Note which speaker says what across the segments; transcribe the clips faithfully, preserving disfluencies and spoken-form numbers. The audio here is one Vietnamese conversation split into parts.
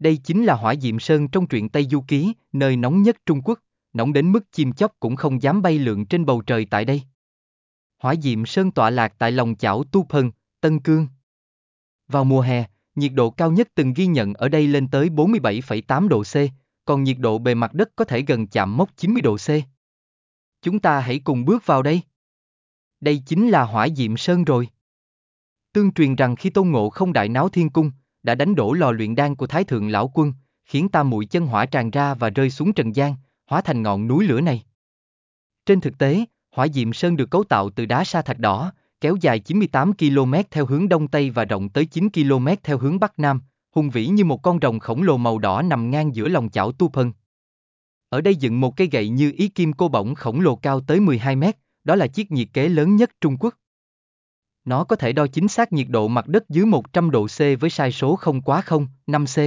Speaker 1: Đây chính là Hỏa Diệm Sơn trong truyện Tây Du Ký, nơi nóng nhất Trung Quốc, nóng đến mức chim chóc cũng không dám bay lượn trên bầu trời tại đây. Hỏa Diệm Sơn tọa lạc tại lòng chảo Tu Phân, Tân Cương. Vào mùa hè, nhiệt độ cao nhất từng ghi nhận ở đây lên tới bốn mươi bảy phẩy tám độ C, còn nhiệt độ bề mặt đất có thể gần chạm mốc chín mươi độ C. Chúng ta hãy cùng bước vào đây. Đây chính là Hỏa Diệm Sơn rồi. Tương truyền rằng khi Tôn Ngộ Không đại náo thiên cung, đã đánh đổ lò luyện đan của Thái Thượng Lão Quân, khiến tam muội chân hỏa tràn ra và rơi xuống trần gian, hóa thành ngọn núi lửa này. Trên thực tế, Hỏa Diệm Sơn được cấu tạo từ đá sa thạch đỏ, kéo dài chín mươi tám ki lô mét theo hướng đông tây và rộng tới chín ki lô mét theo hướng bắc nam, hùng vĩ như một con rồng khổng lồ màu đỏ nằm ngang giữa lòng chảo Tu Phân. Ở đây dựng một cây gậy như ý kim cô bổng khổng lồ cao tới mười hai mét, đó là chiếc nhiệt kế lớn nhất Trung Quốc. Nó có thể đo chính xác nhiệt độ mặt đất dưới một trăm độ C với sai số không quá không phẩy năm C.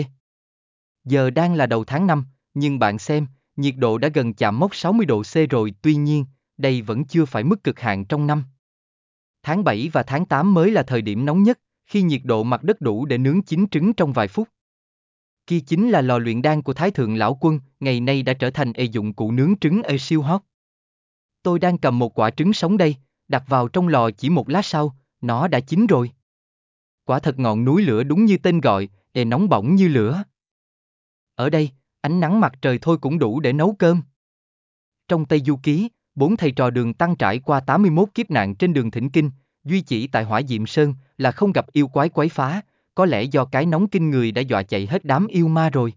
Speaker 1: Giờ đang là đầu tháng năm, nhưng bạn xem, nhiệt độ đã gần chạm mốc sáu mươi độ C rồi, tuy nhiên, đây vẫn chưa phải mức cực hạn trong năm. Tháng bảy và tháng tám mới là thời điểm nóng nhất, khi nhiệt độ mặt đất đủ để nướng chín trứng trong vài phút. Kia chính là lò luyện đan của Thái Thượng Lão Quân, ngày nay đã trở thành ê dụng cụ nướng trứng ê siêu hot. Tôi đang cầm một quả trứng sống đây, đặt vào trong lò chỉ một lát sau, nó đã chín rồi. Quả thật ngọn núi lửa đúng như tên gọi, ê nóng bỏng như lửa. Ở đây, ánh nắng mặt trời thôi cũng đủ để nấu cơm. Trong Tây Du Ký, bốn thầy trò Đường Tăng trải qua tám mươi mốt kiếp nạn trên đường thỉnh kinh, duy chỉ tại Hỏa Diệm Sơn là không gặp yêu quái quấy phá, có lẽ do cái nóng kinh người đã dọa chạy hết đám yêu ma rồi.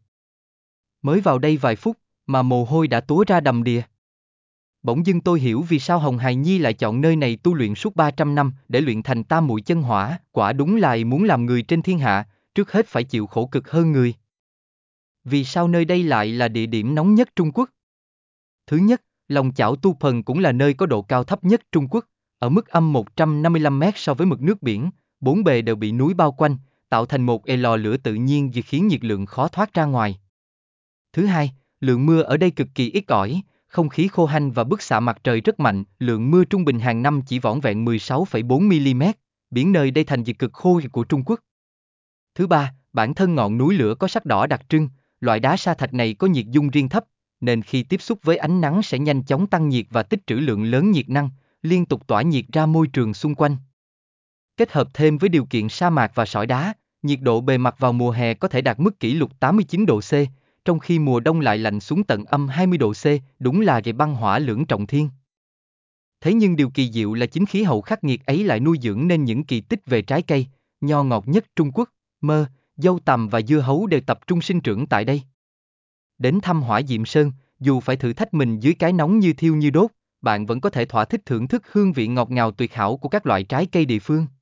Speaker 1: Mới vào đây vài phút, mà mồ hôi đã túa ra đầm đìa. Bỗng dưng tôi hiểu vì sao Hồng Hài Nhi lại chọn nơi này tu luyện suốt ba trăm năm để luyện thành tam muội chân hỏa, quả đúng là muốn làm người trên thiên hạ, trước hết phải chịu khổ cực hơn người. Vì sao nơi đây lại là địa điểm nóng nhất Trung Quốc? Thứ nhất, lòng chảo Tu Phân cũng là nơi có độ cao thấp nhất Trung Quốc, ở mức âm một trăm năm mươi lăm mét so với mực nước biển, bốn bề đều bị núi bao quanh, tạo thành một ê lò lửa tự nhiên vì khiến nhiệt lượng khó thoát ra ngoài. Thứ hai, lượng mưa ở đây cực kỳ ít ỏi, không khí khô hanh và bức xạ mặt trời rất mạnh, lượng mưa trung bình hàng năm chỉ vỏn vẹn mười sáu phẩy bốn mi-li-mét, biến nơi đây thành diệt cực khô của Trung Quốc. Thứ ba, bản thân ngọn núi lửa có sắc đỏ đặc trưng, loại đá sa thạch này có nhiệt dung riêng thấp, nên khi tiếp xúc với ánh nắng sẽ nhanh chóng tăng nhiệt và tích trữ lượng lớn nhiệt năng, liên tục tỏa nhiệt ra môi trường xung quanh. Kết hợp thêm với điều kiện sa mạc và sỏi đá, nhiệt độ bề mặt vào mùa hè có thể đạt mức kỷ lục tám mươi chín độ C, trong khi mùa đông lại lạnh xuống tận âm hai mươi độ C, đúng là cái băng hỏa lưỡng trọng thiên. Thế nhưng điều kỳ diệu là chính khí hậu khắc nghiệt ấy lại nuôi dưỡng nên những kỳ tích về trái cây, nho ngọt nhất Trung Quốc, mơ, dâu tằm và dưa hấu đều tập trung sinh trưởng tại đây. Đến thăm Hỏa Diệm Sơn, dù phải thử thách mình dưới cái nóng như thiêu như đốt, bạn vẫn có thể thỏa thích thưởng thức hương vị ngọt ngào tuyệt hảo của các loại trái cây địa phương.